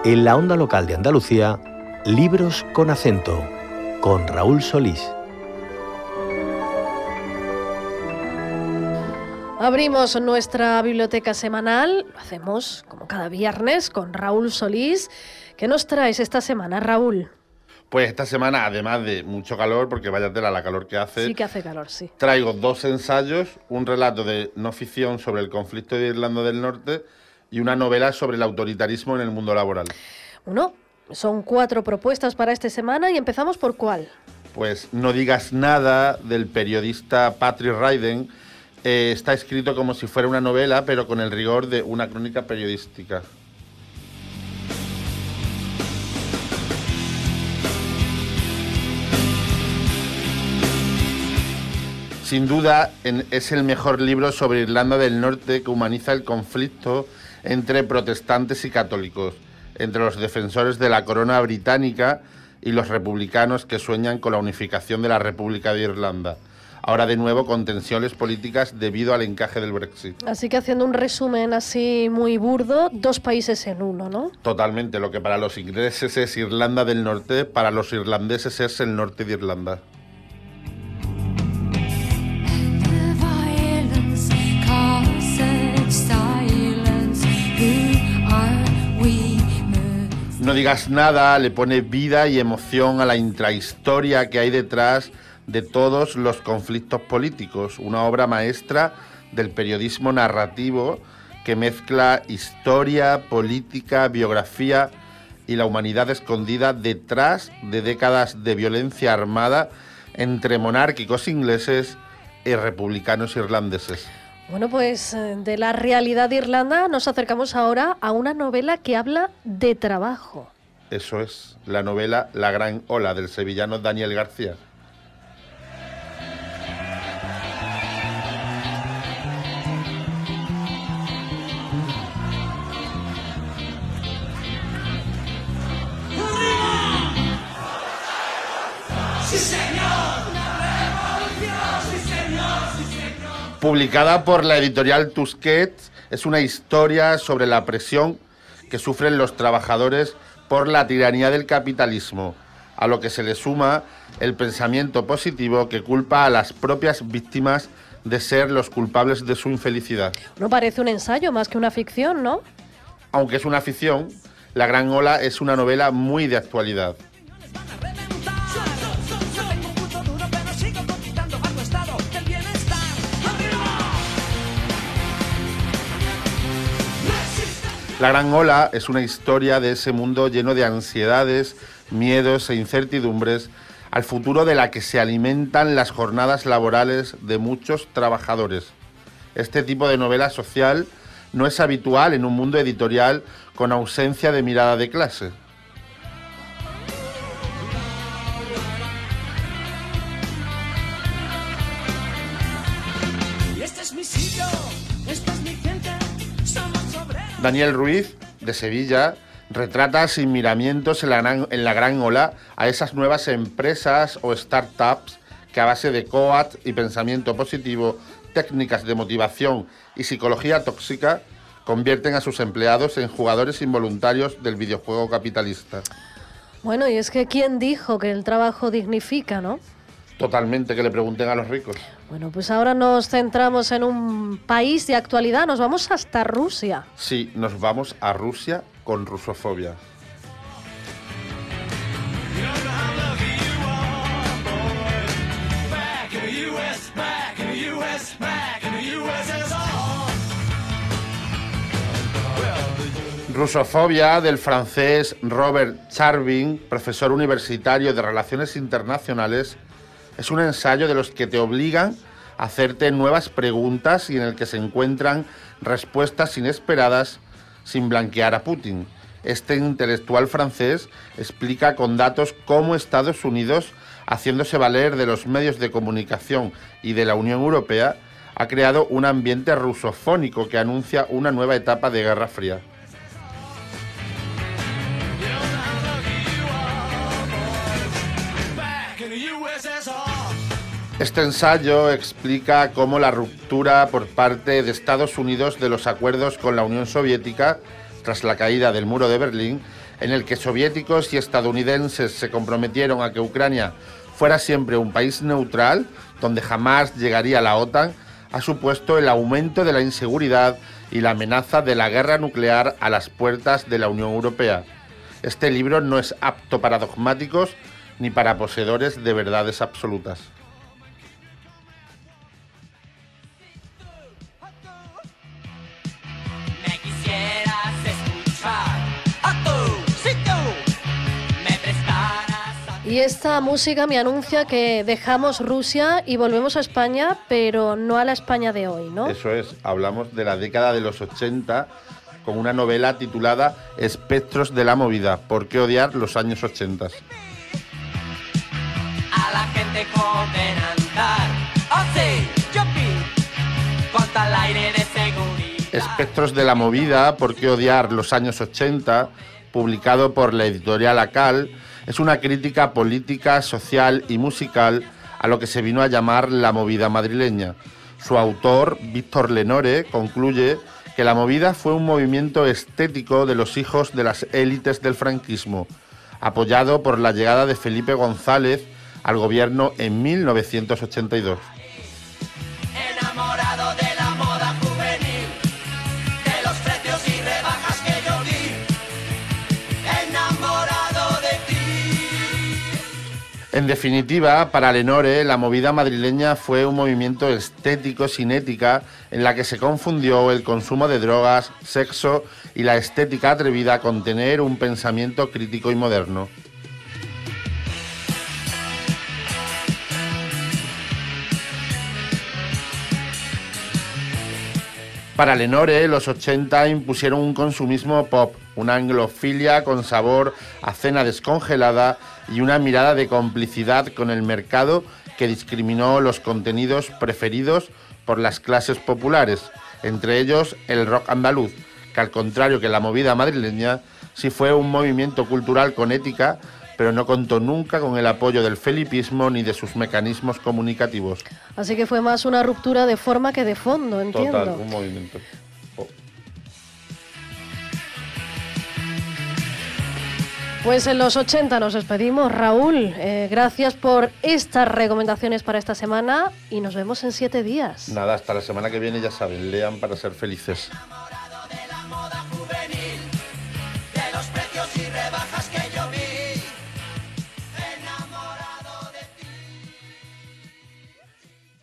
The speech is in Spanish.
En la onda local de Andalucía, Libros con acento, con Raúl Solís. Abrimos nuestra biblioteca semanal, lo hacemos como cada viernes con Raúl Solís. ¿Qué nos traes esta semana, Raúl? Pues esta semana, además de mucho calor, porque vaya tela la calor que hace... Sí que hace calor, sí. Traigo 2 ensayos, un relato de no ficción sobre el conflicto de Irlanda del Norte y una novela sobre el autoritarismo en el mundo laboral. Bueno, son 4 propuestas para esta semana y empezamos por ¿cuál? Pues No digas nada, del periodista Patrick Ryden. Está escrito como si fuera una novela, pero con el rigor de una crónica periodística. Sin duda, es el mejor libro sobre Irlanda del Norte que humaniza el conflicto entre protestantes y católicos, entre los defensores de la corona británica y los republicanos que sueñan con la unificación de la República de Irlanda. Ahora de nuevo con tensiones políticas debido al encaje del Brexit. Así que haciendo un resumen así muy burdo, 2 países en uno, ¿no? Totalmente, lo que para los ingleses es Irlanda del Norte, para los irlandeses es el norte de Irlanda. No digas nada, le pone vida y emoción a la intrahistoria que hay detrás de todos los conflictos políticos, una obra maestra del periodismo narrativo que mezcla historia, política, biografía y la humanidad escondida detrás de décadas de violencia armada entre monárquicos ingleses y republicanos irlandeses. Bueno, pues de la realidad de Irlanda nos acercamos ahora a una novela que habla de trabajo. Eso es, la novela La gran ola, del sevillano Daniel García. Publicada por la editorial Tusquets, es una historia sobre la presión que sufren los trabajadores por la tiranía del capitalismo, a lo que se le suma el pensamiento positivo que culpa a las propias víctimas de ser los culpables de su infelicidad. No parece un ensayo más que una ficción, ¿no? Aunque es una ficción, La gran ola es una novela muy de actualidad. La gran ola es una historia de ese mundo lleno de ansiedades, miedos e incertidumbres, al futuro de la que se alimentan las jornadas laborales de muchos trabajadores. Este tipo de novela social no es habitual en un mundo editorial con ausencia de mirada de clase. Daniel Ruiz, de Sevilla, retrata sin miramientos en la gran ola a esas nuevas empresas o startups que a base de coat y pensamiento positivo, técnicas de motivación y psicología tóxica convierten a sus empleados en jugadores involuntarios del videojuego capitalista. Bueno, y es que ¿quién dijo que el trabajo dignifica, no? Totalmente, que le pregunten a los ricos. Bueno, pues ahora nos centramos en un país de actualidad, nos vamos hasta Rusia. Sí, nos vamos a Rusia con rusofobia. Rusofobia, del francés Robert Charvin, profesor universitario de Relaciones Internacionales, es un ensayo de los que te obligan a hacerte nuevas preguntas y en el que se encuentran respuestas inesperadas sin blanquear a Putin. Este intelectual francés explica con datos cómo Estados Unidos, haciéndose valer de los medios de comunicación y de la Unión Europea, ha creado un ambiente rusofónico que anuncia una nueva etapa de Guerra Fría. Este ensayo explica cómo la ruptura por parte de Estados Unidos de los acuerdos con la Unión Soviética, tras la caída del muro de Berlín, en el que soviéticos y estadounidenses se comprometieron a que Ucrania fuera siempre un país neutral, donde jamás llegaría la OTAN, ha supuesto el aumento de la inseguridad y la amenaza de la guerra nuclear a las puertas de la Unión Europea. Este libro no es apto para dogmáticos ni para poseedores de verdades absolutas. Y esta música me anuncia que dejamos Rusia y volvemos a España, pero no a la España de hoy, ¿no? Eso es, hablamos de la década de los 80 con una novela titulada Espectros de la movida, ¿por qué odiar los años 80? A la gente joven andar, oh sí, yupi, contra el aire de seguridad. Espectros de la movida, ¿por qué odiar los años 80?, publicado por la editorial Acal, es una crítica política, social y musical a lo que se vino a llamar la movida madrileña. Su autor, Víctor Lenore, concluye que la movida fue un movimiento estético de los hijos de las élites del franquismo, apoyado por la llegada de Felipe González al gobierno en 1982. Enamorado de la moda juvenil, de los precios y rebajas que yo vi, enamorado de ti. En definitiva, para Lenore, la movida madrileña fue un movimiento estético sin ética en la que se confundió el consumo de drogas, sexo y la estética atrevida con tener un pensamiento crítico y moderno. Para Lenore, los 80 impusieron un consumismo pop, una anglofilia con sabor a cena descongelada y una mirada de complicidad con el mercado que discriminó los contenidos preferidos por las clases populares, entre ellos el rock andaluz, que al contrario que la movida madrileña, sí fue un movimiento cultural con ética, pero no contó nunca con el apoyo del felipismo ni de sus mecanismos comunicativos. Así que fue más una ruptura de forma que de fondo, entiendo. Total, un movimiento. Pues en los 80 nos despedimos, Raúl. Gracias por estas recomendaciones para esta semana y nos vemos en 7 días. Nada, hasta la semana que viene, ya saben, lean para ser felices.